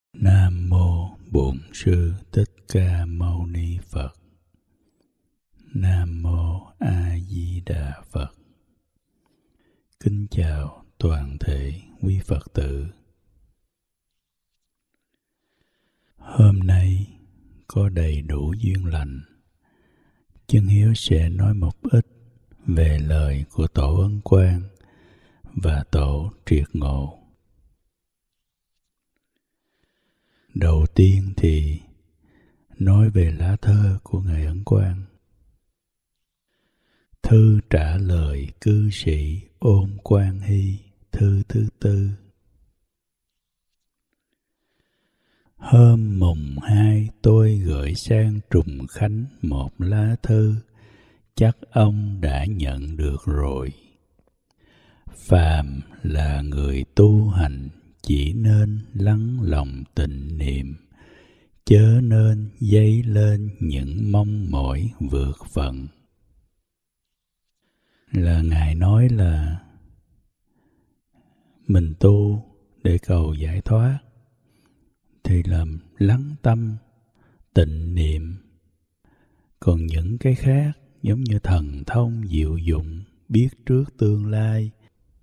Nam mô Bổn Sư Thích Ca Mâu Ni Phật. Nam mô A Di Đà Phật. Kính chào toàn thể quý Phật tử. Hôm nay có đầy đủ duyên lành, Chân Hiếu sẽ nói một ít về lời của Tổ Ấn Quang và Tổ Triệt Ngộ. Đầu tiên thì nói về lá thơ của Ngài Ấn Quang. Thư trả lời cư sĩ Ôn Quang Hy, thư thứ tư. Hôm mùng 2 tôi gửi sang Trùng Khánh một lá thư, chắc ông đã nhận được rồi. Phàm là người tu hành chỉ nên lắng lòng tịnh niệm, chớ nên dấy lên những mong mỏi vượt phận. Là Ngài nói là mình tu để cầu giải thoát thì làm lắng tâm, tịnh niệm. Còn những cái khác giống như thần thông diệu dụng, biết trước tương lai,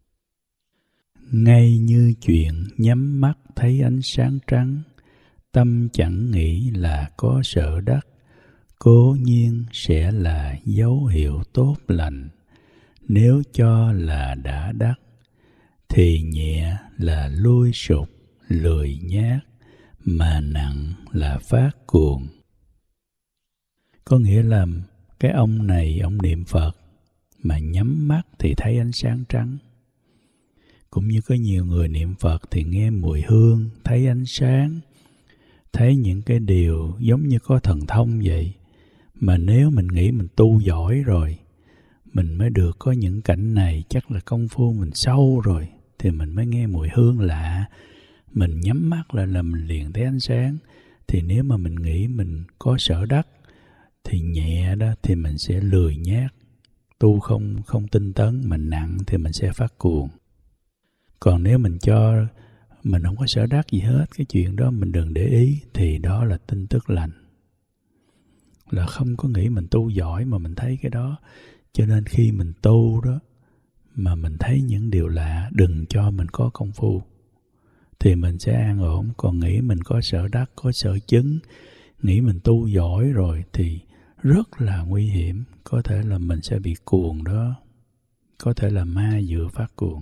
ngay như chuyện nhắm mắt thấy ánh sáng trắng, tâm chẳng nghĩ là có sợ đắc, cố nhiên sẽ là dấu hiệu tốt lành. Nếu cho là đã đắc, thì nhẹ là lui sụp, lười nhác, mà nặng là phát cuồng. Có nghĩa là cái ông này, ông niệm Phật, mà nhắm mắt thì thấy ánh sáng trắng. Cũng như có nhiều người niệm Phật thì nghe mùi hương, thấy ánh sáng, thấy những cái điều giống như có thần thông vậy. Mà nếu mình nghĩ mình tu giỏi rồi, mình mới được có những cảnh này, chắc là công phu mình sâu rồi, thì mình mới nghe mùi hương lạ. Mình nhắm mắt lại là mình liền thấy ánh sáng. Thì nếu mà mình nghĩ mình có sở đắc, thì nhẹ đó thì mình sẽ lười nhác, tu không tinh tấn, mà nặng thì mình sẽ phát cuồng. Còn nếu mình cho mình không có sở đắc gì hết, cái chuyện đó mình đừng để ý, thì đó là tin tức lành. Là không có nghĩ mình tu giỏi mà mình thấy cái đó. Cho nên khi mình tu đó, mà mình thấy những điều lạ, đừng cho mình có công phu, thì mình sẽ an ổn. Còn nghĩ mình có sở đắc, có sở chứng, nghĩ mình tu giỏi rồi thì rất là nguy hiểm. Có thể là mình sẽ bị cuồng đó. Có thể là ma dựa phát cuồng.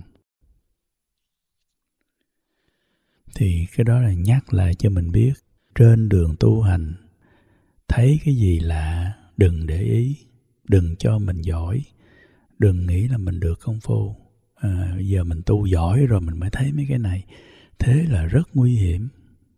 Thì cái đó là nhắc lại cho mình biết, trên đường tu hành, thấy cái gì lạ, đừng để ý, đừng cho mình giỏi, đừng nghĩ là mình được công phu. Giờ mình tu giỏi rồi mình mới thấy mấy cái này, thế là rất nguy hiểm.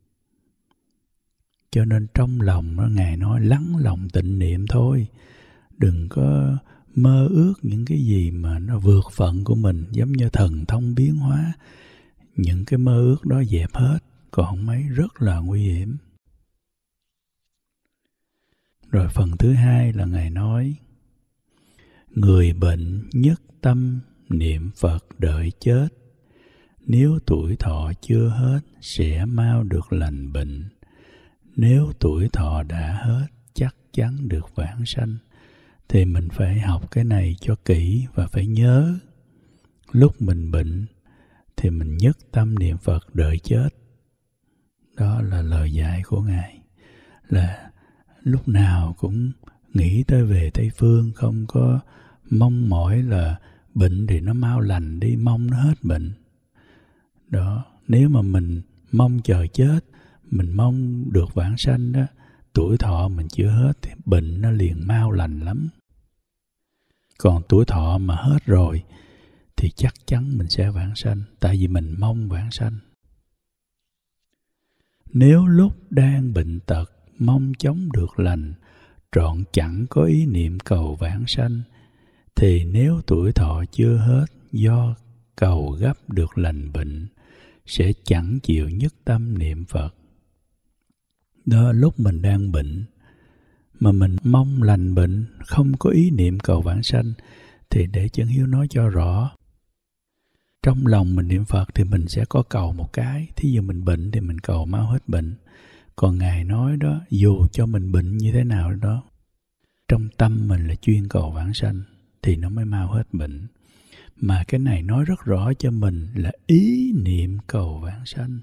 Cho nên trong lòng đó, Ngài nói lắng lòng tịnh niệm thôi, đừng có mơ ước những cái gì mà nó vượt phận của mình, giống như thần thông biến hóa. Những cái mơ ước đó dẹp hết, còn mấy rất là nguy hiểm. Rồi phần thứ hai là Ngài nói, người bệnh nhất tâm niệm Phật đợi chết, nếu tuổi thọ chưa hết sẽ mau được lành bệnh. Nếu tuổi thọ đã hết chắc chắn được vãng sanh. Thì mình phải học cái này cho kỹ và phải nhớ, lúc mình bệnh thì mình nhất tâm niệm Phật đợi chết. Đó là lời dạy của Ngài, là lúc nào cũng nghĩ tới về Tây Phương, không có mong mỏi là bệnh thì nó mau lành đi, mong nó hết bệnh. Đó, nếu mà mình mong chờ chết, mình mong được vãng sanh đó, tuổi thọ mình chưa hết thì bệnh nó liền mau lành lắm. Còn tuổi thọ mà hết rồi thì chắc chắn mình sẽ vãng sanh, tại vì mình mong vãng sanh. Nếu lúc đang bệnh tật mong chóng được lành, trọn chẳng có ý niệm cầu vãng sanh, thì nếu tuổi thọ chưa hết do cầu gấp được lành bệnh, sẽ chẳng chịu nhất tâm niệm Phật. Đó, lúc mình đang bệnh mà mình mong lành bệnh, không có ý niệm cầu vãng sanh, thì để Chân Hiếu nói cho rõ. trong lòng mình niệm Phật thì mình sẽ có cầu một cái. Thí dụ mình bệnh thì mình cầu mau hết bệnh. Còn Ngài nói đó, dù cho mình bệnh như thế nào đó, trong tâm mình là chuyên cầu vãng sanh thì nó mới mau hết bệnh. Mà cái này nói rất rõ cho mình là ý niệm cầu vãng sanh.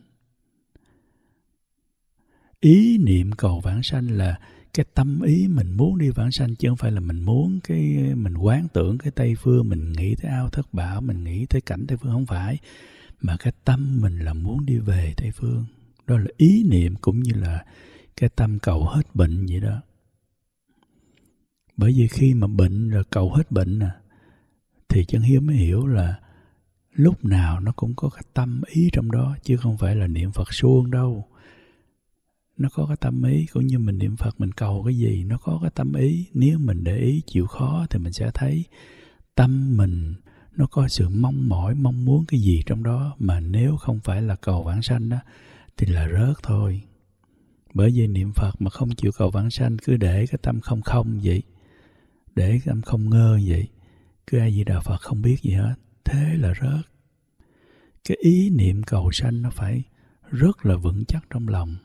Ý niệm cầu vãng sanh là cái tâm ý mình muốn đi vãng sanh, chứ không phải là mình muốn mình quán tưởng cái Tây Phương, mình nghĩ tới ao thất bảo, mình nghĩ tới cảnh Tây Phương, không phải. Mà cái tâm mình là muốn đi về Tây Phương. Đó là ý niệm, cũng như là cái tâm cầu hết bệnh vậy đó. Bởi vì khi mà bệnh rồi cầu hết bệnh thì Chân Hiếu mới hiểu là lúc nào nó cũng có cái tâm ý trong đó, chứ không phải là niệm Phật suông đâu. Nó có cái tâm ý, cũng như mình niệm Phật mình cầu cái gì, nó có cái tâm ý. Nếu mình để ý chịu khó thì mình sẽ thấy tâm mình nó có sự mong mỏi, mong muốn cái gì trong đó. Mà nếu không phải là cầu vãng sanh đó thì là rớt thôi. Bởi vì niệm Phật mà không chịu cầu vãng sanh, cứ để cái tâm không không vậy, để cái tâm không ngơ vậy, cứ A Di Đà Phật không biết gì hết, thế là rớt. Cái ý niệm cầu sanh nó phải rất là vững chắc trong lòng.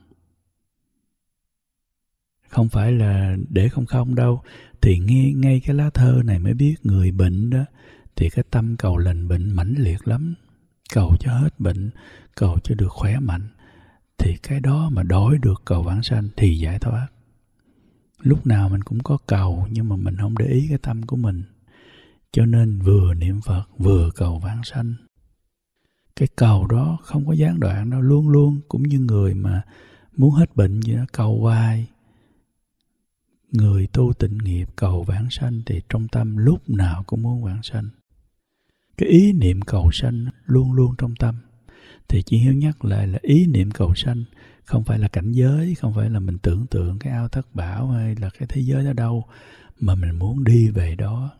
Không phải là để không không đâu. Thì ngay cái lá thơ này mới biết người bệnh đó thì cái tâm cầu lành bệnh mãnh liệt lắm. Cầu cho hết bệnh, cầu cho được khỏe mạnh. Thì cái đó mà đổi được cầu vãng sanh thì giải thoát. Lúc nào mình cũng có cầu, nhưng mà mình không để ý cái tâm của mình. Cho nên vừa niệm Phật vừa cầu vãng sanh. Cái cầu đó không có gián đoạn đâu, luôn luôn. Cũng như người mà muốn hết bệnh vậy đó, cầu hoài. Người tu tịnh nghiệp cầu vãng sanh thì trong tâm lúc nào cũng muốn vãng sanh. Cái ý niệm cầu sanh luôn luôn trong tâm. Thì chỉ Hiếu nhắc lại là ý niệm cầu sanh không phải là cảnh giới, không phải là mình tưởng tượng cái ao thất bảo hay là cái thế giới đó đâu, mà mình muốn đi về đó.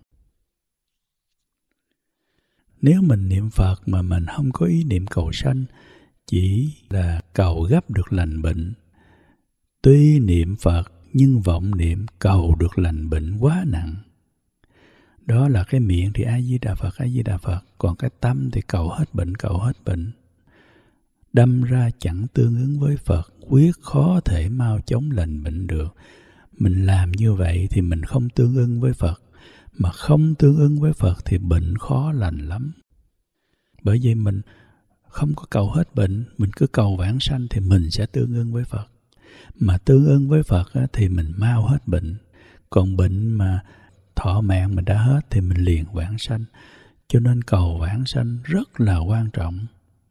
Nếu mình niệm Phật mà mình không có ý niệm cầu sanh, chỉ là cầu gấp được lành bệnh. Tuy niệm Phật nhưng vọng niệm cầu được lành bệnh quá nặng. Đó là cái miệng thì A Di Đà Phật, A Di Đà Phật, còn cái tâm thì cầu hết bệnh, cầu hết bệnh. Đâm ra chẳng tương ứng với Phật, quyết khó thể mau chóng lành bệnh được. Mình làm như vậy thì mình không tương ứng với Phật, mà không tương ứng với Phật thì bệnh khó lành lắm. Bởi vì mình không có cầu hết bệnh, mình cứ cầu vãng sanh thì mình sẽ tương ứng với Phật. Mà tương ứng với Phật thì mình mau hết bệnh. Còn bệnh mà thọ mạng mình đã hết thì mình liền vãng sanh. Cho nên cầu vãng sanh rất là quan trọng.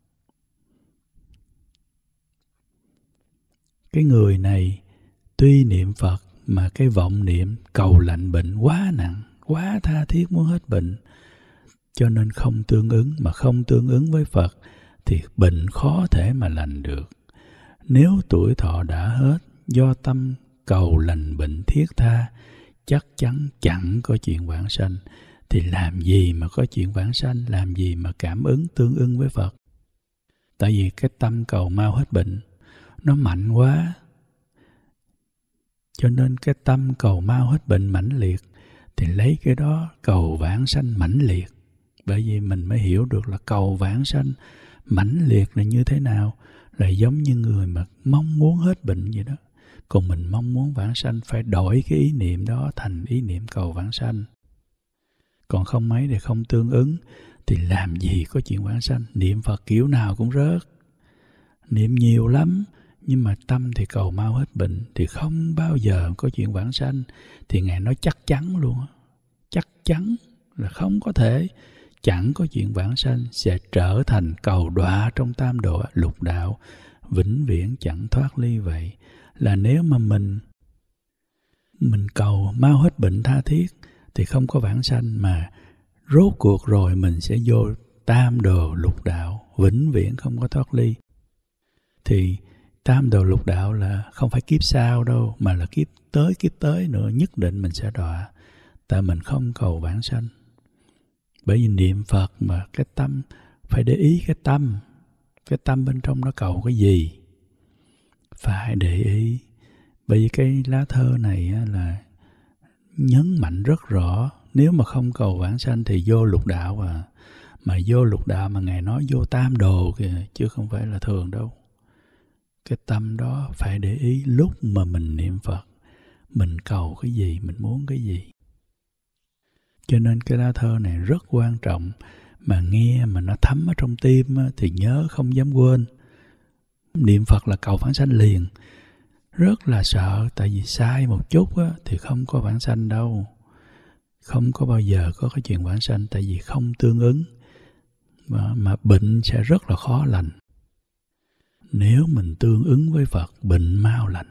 Cái người này tuy niệm Phật mà cái vọng niệm cầu lành bệnh quá nặng, quá tha thiết muốn hết bệnh. Cho nên không tương ứng, mà không tương ứng với Phật thì bệnh khó thể mà lành được. Nếu tuổi thọ đã hết do tâm cầu lành bệnh thiết tha, chắc chắn chẳng có chuyện vãng sanh. Thì làm gì mà có chuyện vãng sanh, làm gì mà cảm ứng tương ứng với Phật. Tại vì cái tâm cầu mau hết bệnh nó mạnh quá. Cho nên cái tâm cầu mau hết bệnh mãnh liệt thì lấy cái đó cầu vãng sanh mãnh liệt. Bởi vì mình mới hiểu được là cầu vãng sanh mãnh liệt là như thế nào. Là giống như người mà mong muốn hết bệnh vậy đó. Còn mình mong muốn vãng sanh phải đổi cái ý niệm đó thành ý niệm cầu vãng sanh. Còn không mấy thì không tương ứng thì làm gì có chuyện vãng sanh. Niệm Phật kiểu nào cũng rớt. Niệm nhiều lắm nhưng mà tâm thì cầu mau hết bệnh thì không bao giờ có chuyện vãng sanh. Thì Ngài nói chắc chắn luôn. Chắc chắn là không có thể. Chẳng có chuyện vãng sanh, sẽ trở thành cầu đọa trong tam độ lục đạo, vĩnh viễn chẳng thoát ly vậy. Là nếu mà mình cầu mau hết bệnh tha thiết thì không có vãng sanh, mà rốt cuộc rồi mình sẽ vô tam đồ lục đạo, vĩnh viễn không có thoát ly. Thì tam đồ lục đạo là không phải kiếp sau đâu, mà là kiếp tới nữa, nhất định mình sẽ đọa. Tại mình không cầu vãng sanh. Bởi vì niệm Phật mà cái tâm, phải để ý cái tâm bên trong nó cầu cái gì, phải để ý. Bởi vì cái lá thơ này là nhấn mạnh rất rõ, nếu mà không cầu vãng sanh thì vô lục đạo Mà vô lục đạo mà Ngài nói vô tam đồ kìa, chứ không phải là thường đâu. Cái tâm đó phải để ý lúc mà mình niệm Phật, mình cầu cái gì, mình muốn cái gì. Cho nên cái lá thơ này rất quan trọng, mà nghe mà nó thấm ở trong tim thì nhớ không dám quên. Niệm Phật là cầu vãng sanh liền. Rất là sợ, tại vì sai một chút thì không có vãng sanh đâu. Không có bao giờ có cái chuyện vãng sanh, tại vì không tương ứng. Mà bệnh sẽ rất là khó lành. Nếu mình tương ứng với Phật, bệnh mau lành.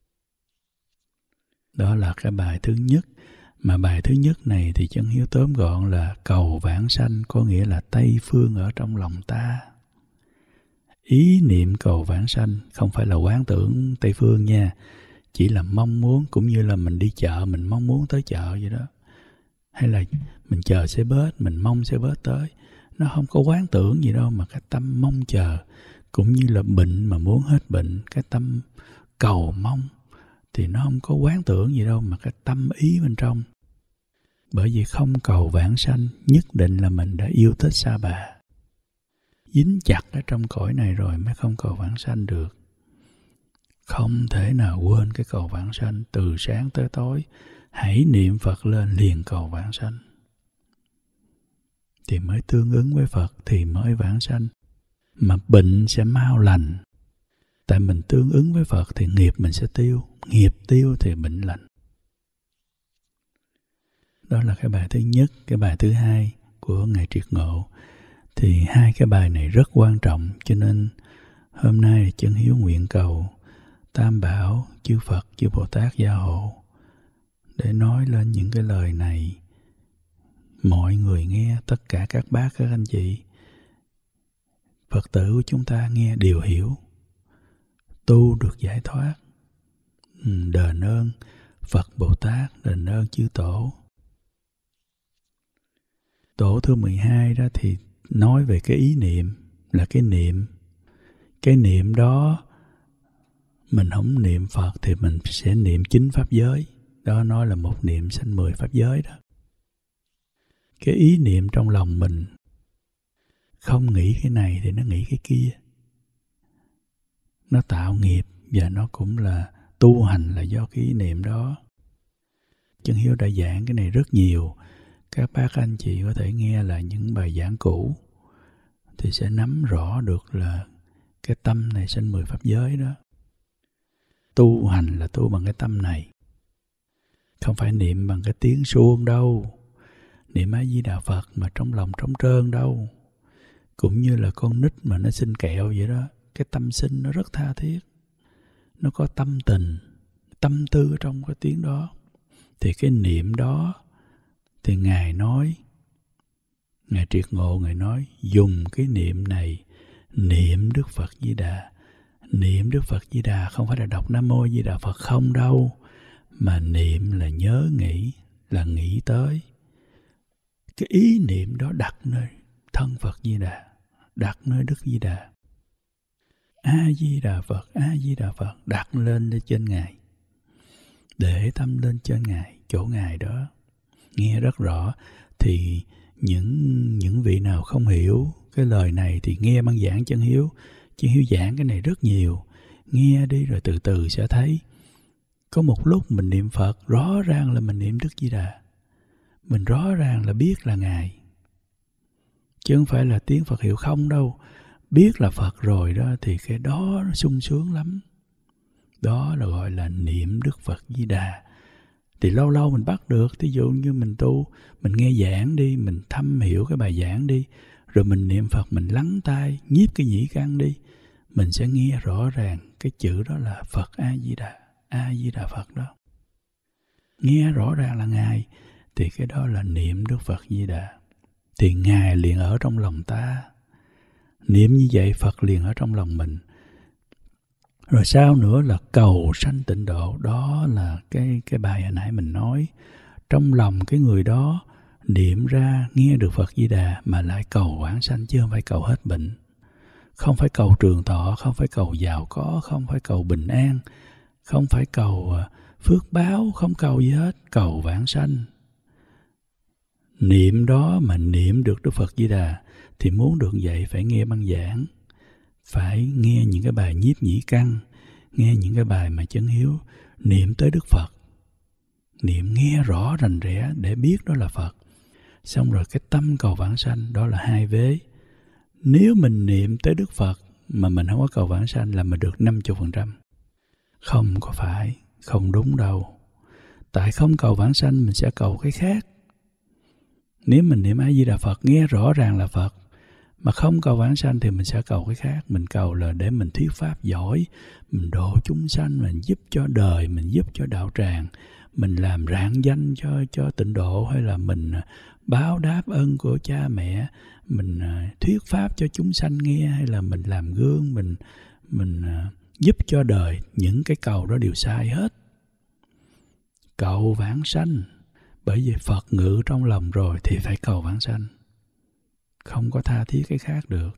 Đó là cái bài thứ nhất. Mà bài thứ nhất này thì Chân Hiếu tóm gọn là cầu vãng sanh, có nghĩa là Tây Phương ở trong lòng ta. Ý niệm cầu vãng sanh không phải là quán tưởng Tây Phương nha. Chỉ là mong muốn, cũng như là mình đi chợ, mình mong muốn tới chợ vậy đó. Hay là mình chờ xe bus, mình mong xe bus tới. Nó không có quán tưởng gì đâu, mà cái tâm mong chờ. Cũng như là bệnh mà muốn hết bệnh, cái tâm cầu mong thì nó không có quán tưởng gì đâu, mà cái tâm ý bên trong. Bởi vì không cầu vãng sanh, nhất định là mình đã yêu thích Sa Bà, dính chặt ở trong cõi này rồi mới không cầu vãng sanh được. Không thể nào quên cái cầu vãng sanh. Từ sáng tới tối hãy niệm Phật lên liền cầu vãng sanh, thì mới tương ứng với Phật, thì mới vãng sanh. Mà bệnh sẽ mau lành. Tại mình tương ứng với Phật thì nghiệp mình sẽ tiêu. Nghiệp tiêu thì bệnh lành. Đó là cái bài thứ nhất. Cái bài thứ hai của Ngài Triệt Ngộ. Thì hai cái bài này rất quan trọng. Cho nên hôm nay Chân Hiếu nguyện cầu Tam Bảo, chư Phật, chư Bồ Tát gia hộ để nói lên những cái lời này. Mọi người nghe, tất cả các bác, các anh chị, Phật tử của chúng ta nghe đều hiểu, tu được giải thoát. Đền ơn Phật Bồ Tát, đền ơn chư Tổ. Tổ thứ 12 đó thì nói về cái ý niệm, là cái niệm. Cái niệm đó mình không niệm Phật thì mình sẽ niệm 9 pháp giới. Đó nói là một niệm sanh 10 pháp giới đó. Cái ý niệm trong lòng mình không nghĩ cái này thì nó nghĩ cái kia. Nó tạo nghiệp và nó cũng là tu hành là do cái ý niệm đó. Chân Hiếu đã giảng cái này rất nhiều. Các bác anh chị có thể nghe là những bài giảng cũ thì sẽ nắm rõ được là cái tâm này sanh 10 pháp giới đó. Tu hành là tu bằng cái tâm này. Không phải niệm bằng cái tiếng suông đâu. Niệm A Di Đà Phật mà trong lòng trống trơn đâu. Cũng như là con nít mà nó xin kẹo vậy đó. Cái tâm sinh nó rất tha thiết. Nó có tâm tình, tâm tư ở trong cái tiếng đó. Thì cái niệm đó thì Ngài nói, Ngài Triệt Ngộ Ngài nói dùng cái niệm này niệm Đức Phật Di Đà. Niệm Đức Phật Di Đà không phải là đọc Nam Mô Di Đà Phật không đâu, mà niệm là nhớ nghĩ, là nghĩ tới. Cái ý niệm đó đặt nơi thân Phật Di Đà, đặt nơi Đức Di Đà. A Di Đà Phật, A Di Đà Phật, đặt lên trên Ngài. Để tâm lên trên Ngài, chỗ Ngài đó. Nghe rất rõ. Thì những vị nào không hiểu cái lời này thì nghe băng giảng Chân Hiếu. Chân Hiếu giảng cái này rất nhiều. Nghe đi rồi từ từ sẽ thấy. Có một lúc mình niệm Phật, rõ ràng là mình niệm Đức Di Đà. Mình rõ ràng là biết là Ngài. Chứ không phải là tiếng Phật hiệu không đâu. Biết là Phật rồi đó thì cái đó nó sung sướng lắm. Đó là gọi là niệm Đức Phật Di Đà. Thì lâu lâu mình bắt được. Thí dụ như mình tu, mình nghe giảng đi, mình thâm hiểu cái bài giảng đi, rồi mình niệm Phật, mình lắng tai, nhiếp cái nhĩ căn đi, mình sẽ nghe rõ ràng cái chữ đó là Phật A Di Đà, A Di Đà Phật đó. Nghe rõ ràng là Ngài, thì cái đó là niệm Đức Phật Di Đà. Thì Ngài liền ở trong lòng ta. Niệm như vậy Phật liền ở trong lòng mình. Rồi sau nữa là cầu sanh tịnh độ. Đó là cái bài hồi nãy mình nói. Trong lòng cái người đó niệm ra nghe được Phật Di Đà mà lại cầu vãng sanh, chứ không phải cầu hết bệnh. Không phải cầu trường thọ, không phải cầu giàu có, không phải cầu bình an, không phải cầu phước báo, không cầu gì hết, cầu vãng sanh. Niệm đó mà niệm được Đức Phật Di Đà thì muốn được vậy phải nghe băng giảng, phải nghe những cái bài nhiếp nhĩ căn, nghe những cái bài mà Chấn Hiếu niệm tới Đức Phật, niệm nghe rõ rành rẽ để biết đó là Phật. Xong rồi cái tâm cầu vãng sanh đó là hai vế. Nếu mình niệm tới Đức Phật mà mình không có cầu vãng sanh là mình được 50%. Không có phải, không đúng đâu. Tại không cầu vãng sanh mình sẽ cầu cái khác. Nếu mình niệm A Di Đà Phật nghe rõ ràng là Phật, mà không cầu vãng sanh thì mình sẽ cầu cái khác. Mình cầu là để mình thuyết pháp giỏi, mình độ chúng sanh, mình giúp cho đời, mình giúp cho đạo tràng, mình làm rạng danh cho tịnh độ, hay là mình báo đáp ơn của cha mẹ, mình thuyết pháp cho chúng sanh nghe, hay là mình làm gương, mình giúp cho đời. Những cái cầu đó đều sai hết. Cầu vãng sanh, bởi vì Phật ngự trong lòng rồi thì phải cầu vãng sanh, không có tha thiết cái khác được.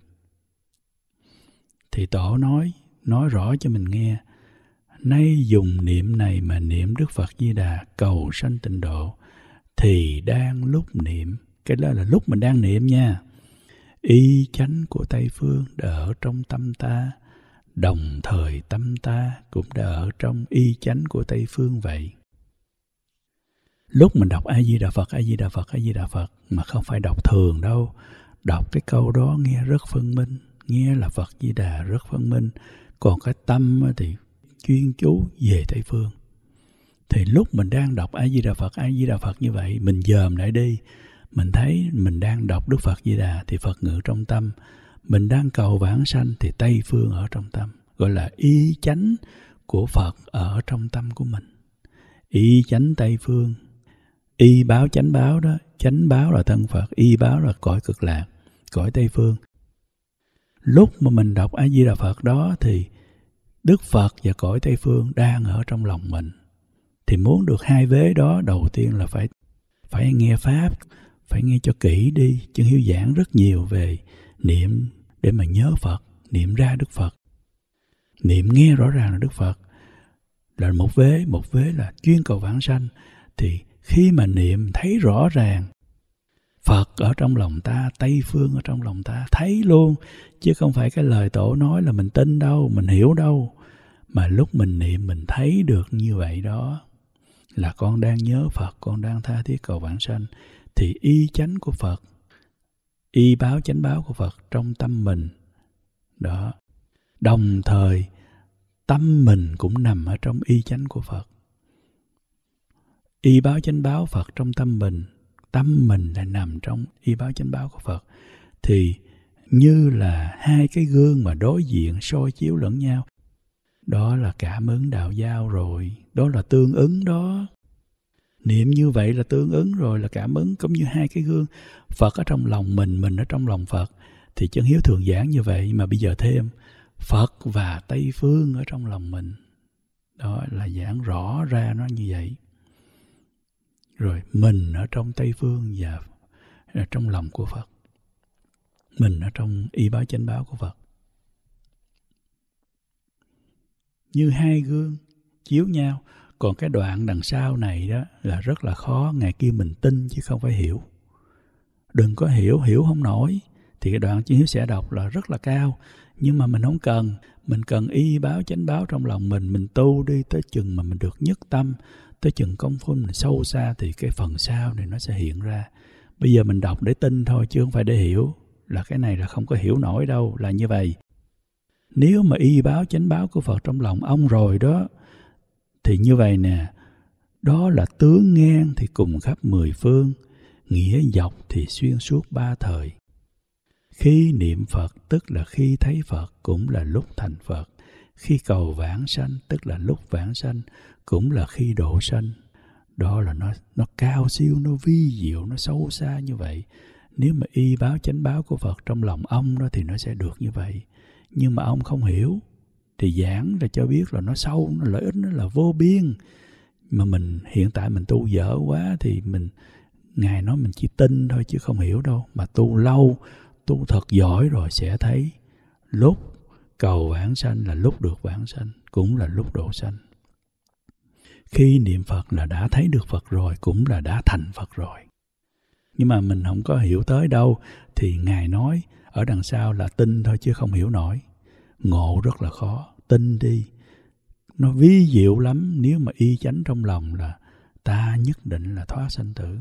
Thì Tổ nói rõ cho mình nghe, nay dùng niệm này mà niệm Đức Phật Di Đà cầu sanh tịnh độ, thì đang lúc niệm, cái đó là lúc mình đang niệm nha, y chánh của Tây Phương đã ở trong tâm ta, đồng thời tâm ta cũng đã ở trong y chánh của Tây Phương vậy. Lúc mình đọc A Di Đà Phật, A Di Đà Phật, A Di Đà Phật mà không phải đọc thường đâu, đọc cái câu đó nghe rất phân minh, nghe là Phật Di Đà rất phân minh. Còn cái tâm thì chuyên chú về Tây Phương. Thì lúc mình đang đọc A Di Đà Phật, A Di Đà Phật như vậy, mình dòm lại đi, mình thấy mình đang đọc Đức Phật Di Đà thì Phật ngự trong tâm. Mình đang cầu vãng sanh thì Tây Phương ở trong tâm, gọi là y chánh của Phật ở trong tâm của mình. Y chánh Tây Phương, y báo chánh báo đó, chánh báo là thân Phật, y báo là cõi cực lạc, cõi Tây Phương. Lúc mà mình đọc A Di Đà Phật đó thì Đức Phật và cõi Tây Phương đang ở trong lòng mình. Thì muốn được hai vế đó, đầu tiên là phải nghe Pháp, phải nghe cho kỹ đi. Chư Hiếu giảng rất nhiều về niệm để mà nhớ Phật, niệm ra Đức Phật, niệm nghe rõ ràng là Đức Phật, là một vế là chuyên cầu vãng sanh. Thì khi mà niệm thấy rõ ràng Phật ở trong lòng ta, Tây Phương ở trong lòng ta, thấy luôn, chứ không phải cái lời Tổ nói là mình tin đâu, mình hiểu đâu. Mà lúc mình niệm mình thấy được như vậy đó, là con đang nhớ Phật, con đang tha thiết cầu vãng sanh. Thì y chánh của Phật, y báo chánh báo của Phật trong tâm mình đó. Đồng thời tâm mình cũng nằm ở trong y chánh của Phật. Y báo chánh báo Phật trong tâm mình lại nằm trong y báo chánh báo của Phật. Thì như là hai cái gương mà đối diện soi chiếu lẫn nhau. Đó là cảm ứng đạo giao rồi, đó là tương ứng đó. Niệm như vậy là tương ứng rồi, là cảm ứng, cũng như hai cái gương. Phật ở trong lòng mình ở trong lòng Phật. Thì Chấn Hiếu thường giảng như vậy, mà bây giờ thêm Phật và Tây Phương ở trong lòng mình. Đó là giảng rõ ra nó như vậy. Rồi mình ở trong Tây Phương và ở trong lòng của Phật. Mình ở trong y báo chánh báo của Phật. Như hai gương chiếu nhau. Còn cái đoạn đằng sau này đó là rất là khó. Ngày kia mình tin chứ không phải hiểu. Đừng có hiểu không nổi. Thì cái đoạn Chư Hiếu sẽ đọc là rất là cao. Nhưng mà mình không cần. Mình cần y báo chánh báo trong lòng mình. Mình tu đi tới chừng mà mình được nhất tâm, tới chừng công phu mình sâu xa thì cái phần sau này nó sẽ hiện ra. Bây giờ mình đọc để tin thôi chứ không phải để hiểu. Là cái này là không có hiểu nổi đâu, là như vậy. Nếu mà y báo chánh báo của Phật trong lòng ông rồi đó, thì như vậy nè, đó là tướng ngang thì cùng khắp 10 phương, nghĩa dọc thì xuyên suốt 3 thời. Khi niệm Phật tức là khi thấy Phật, cũng là lúc thành Phật. Khi cầu vãng sanh tức là lúc vãng sanh, cũng là khi độ sanh. Đó là nó cao siêu, nó vi diệu, nó sâu xa như vậy. Nếu mà y báo chánh báo của Phật trong lòng ông đó thì nó sẽ được như vậy. Nhưng mà ông không hiểu thì giảng là cho biết là nó sâu, nó lợi ích nó là vô biên. Mà mình hiện tại mình tu dở quá thì Ngài nói mình chỉ tin thôi chứ không hiểu đâu. Mà tu lâu, tu thật giỏi rồi sẽ thấy lúc cầu vãng sanh là lúc được vãng sanh, cũng là lúc độ sanh. Khi niệm Phật là đã thấy được Phật rồi, cũng là đã thành Phật rồi. Nhưng mà mình không có hiểu tới đâu, thì Ngài nói ở đằng sau là tin thôi chứ không hiểu nổi. Ngộ rất là khó, tin đi. Nó vi diệu lắm, nếu mà y chánh trong lòng là ta nhất định là thoát sanh tử.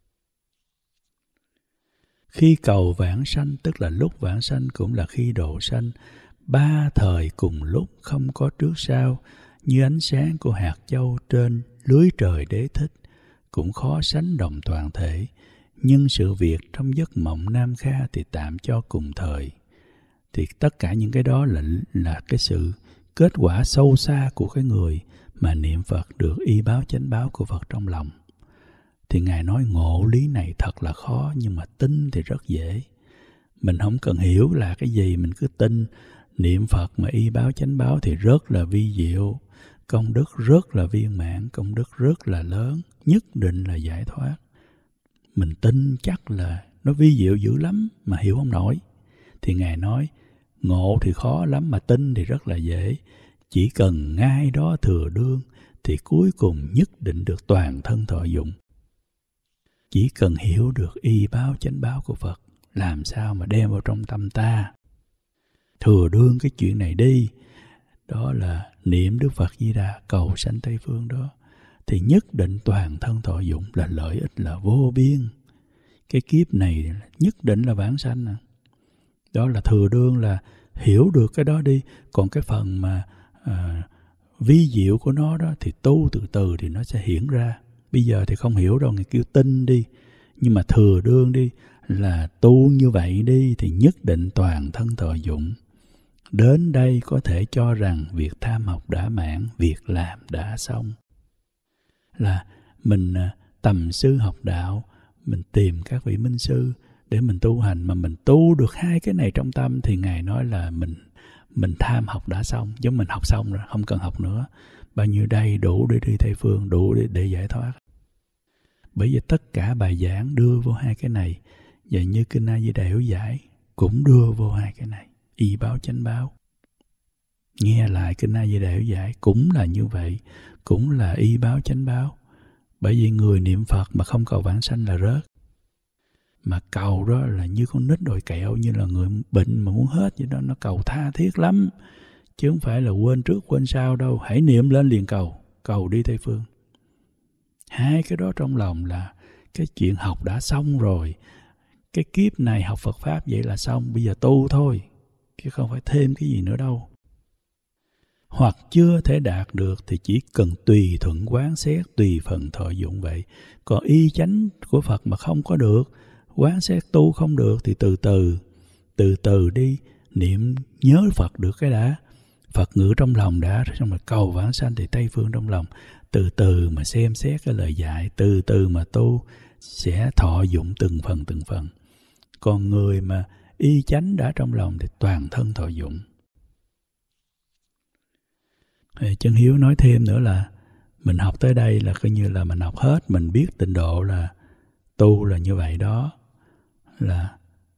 Khi cầu vãng sanh, tức là lúc vãng sanh cũng là khi độ sanh. Ba thời cùng lúc, không có trước sau, như ánh sáng của hạt châu trên lưới trời đế thích, cũng khó sánh đồng toàn thể. Nhưng sự việc trong giấc mộng Nam Kha thì tạm cho cùng thời. Thì tất cả những cái đó là cái sự kết quả sâu xa của cái người mà niệm Phật được y báo chánh báo của Phật trong lòng. Thì Ngài nói ngộ lý này thật là khó, nhưng mà tin thì rất dễ. Mình không cần hiểu là cái gì, mình cứ tin. Niệm Phật mà y báo chánh báo thì rất là vi diệu, công đức rất là viên mãn, công đức rất là lớn, nhất định là giải thoát. Mình tin chắc là nó vi diệu dữ lắm mà hiểu không nổi. Thì Ngài nói ngộ thì khó lắm mà tin thì rất là dễ. Chỉ cần ngay đó thừa đương thì cuối cùng nhất định được toàn thân thọ dụng. Chỉ cần hiểu được y báo chánh báo của Phật, làm sao mà đem vào trong tâm ta. Thừa đương cái chuyện này đi, đó là niệm Đức Phật Di Đà cầu sanh Tây Phương đó, thì nhất định toàn thân thọ dụng, là lợi ích là vô biên. Cái kiếp này nhất định là vãng sanh. Đó là thừa đương, là hiểu được cái đó đi. Còn cái phần mà vi diệu của nó đó thì tu từ từ thì nó sẽ hiển ra. Bây giờ thì không hiểu đâu, người kêu tin đi. Nhưng mà thừa đương đi, là tu như vậy đi thì nhất định toàn thân thọ dụng. Đến đây có thể cho rằng việc tham học đã mãn, việc làm đã xong. Là mình tầm sư học đạo, mình tìm các vị minh sư để mình tu hành, mà mình tu được hai cái này trong tâm thì Ngài nói là mình tham học đã xong, giống mình học xong rồi, không cần học nữa. Bao nhiêu đây đủ để đi Tây Phương, đủ để giải thoát. Bởi vì tất cả bài giảng đưa vô hai cái này, và như Kinh A Di Đà Hiểu Giải cũng đưa vô hai cái này, y báo chánh báo. Nghe lại Kinh A Di Đà Hiểu Giải cũng là như vậy, cũng là y báo chánh báo. Bởi vì người niệm Phật mà không cầu vãng sanh là rớt. Mà cầu đó là như con nít đòi kẹo, như là người bệnh mà muốn hết vậy đó, nó cầu tha thiết lắm. Chứ không phải là quên trước quên sau đâu, hãy niệm lên liền cầu đi Tây Phương. Hai cái đó trong lòng là cái chuyện học đã xong rồi. Cái kiếp này học Phật Pháp vậy là xong, bây giờ tu thôi, chứ không phải thêm cái gì nữa đâu. Hoặc chưa thể đạt được thì chỉ cần tùy thuận quán xét, tùy phần thọ dụng vậy. Còn y chánh của Phật mà không có được, quán xét tu không được thì từ từ đi, niệm nhớ Phật được cái đã. Phật ngự trong lòng đã, xong rồi cầu vãng sanh thì Tây Phương trong lòng. Từ từ mà xem xét cái lời dạy, từ từ mà tu, sẽ thọ dụng từng phần. Còn người mà y chánh đã trong lòng thì toàn thân thọ dụng. Chân Hiếu nói thêm nữa là mình học tới đây là coi như là mình học hết, mình biết tịnh độ là tu là như vậy đó, là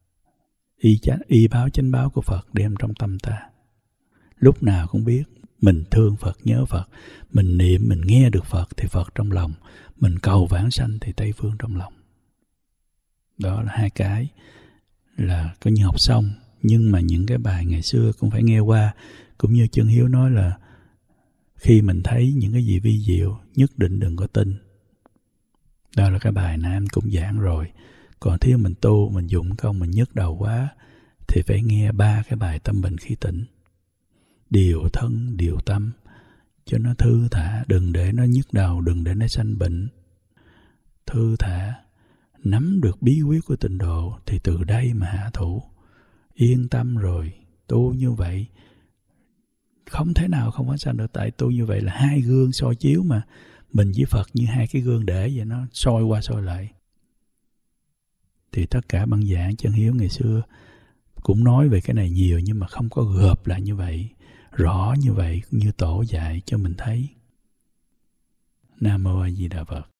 y báo chánh báo của Phật đem trong tâm ta. Lúc nào cũng biết mình thương Phật, nhớ Phật, mình niệm, mình nghe được Phật thì Phật trong lòng, mình cầu vãng sanh thì Tây Phương trong lòng. Đó là hai cái là coi như học xong. Nhưng mà những cái bài ngày xưa cũng phải nghe qua. Cũng như Chân Hiếu nói là khi mình thấy những cái gì vi diệu, nhất định đừng có tin. Đó là cái bài Nam cũng giảng rồi. Còn thiếu mình tu, mình dụng công, mình nhức đầu quá thì phải nghe 3 cái bài tâm bình khí tĩnh. Điều thân, điều tâm cho nó thư thả, đừng để nó nhức đầu, đừng để nó sanh bệnh. Thư thả, nắm được bí quyết của tịnh độ thì từ đây mà hạ thủ. Yên tâm rồi, tu như vậy không thể nào không có sanh được, tại tu như vậy là hai gương soi chiếu mà. Mình với Phật như hai cái gương để vậy, nó soi qua soi lại. Thì tất cả băng giảng Chân Hiếu ngày xưa cũng nói về cái này nhiều, nhưng mà không có gộp lại như vậy, rõ như vậy, như tổ dạy cho mình thấy. Nam Mô A Di Đà Phật.